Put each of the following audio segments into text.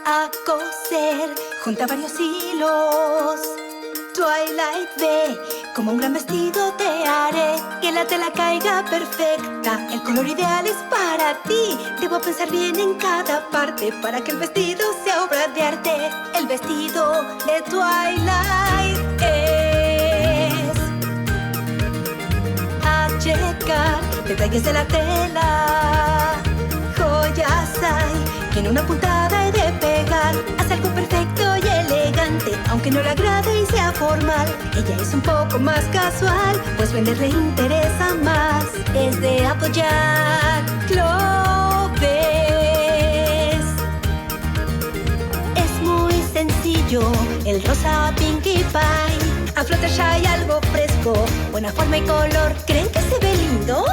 a coser, junta varios hilos. Twilight, ve, como un gran vestido te haré, que la tela caiga perfecta. El color ideal es para ti. Debo pensar bien en cada parte para que el vestido sea obra de arte. El vestido de Twilight es a checar detalles de la tela. Joyas hay que en una puntada he de pegar. Hace algo perfecto y elegante, aunque no le agrade y sea formal. Ella es un poco más casual, pues vender le interesa más. Es de apoyar, lo ves. Es muy sencillo, el rosa Pinkie Pie. A Fluttershy hay algo fresco, buena forma y color. ¿Creen que se ve lindo?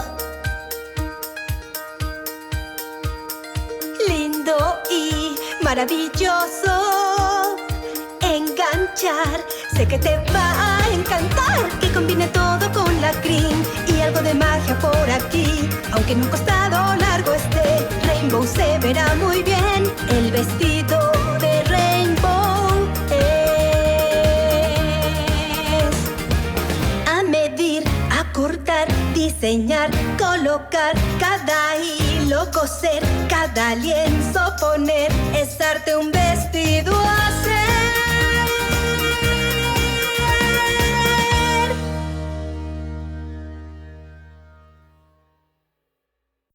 Lindo y maravilloso. Enganchar, sé que te va a encantar. Que combine todo con la cream y algo de magia por aquí. Aunque en un costado largo esté, Rainbow se verá muy bien. El vestido de Rainbow es a medir, a cortar, diseñar, colocar, cada hilo coser, cada lienzo poner.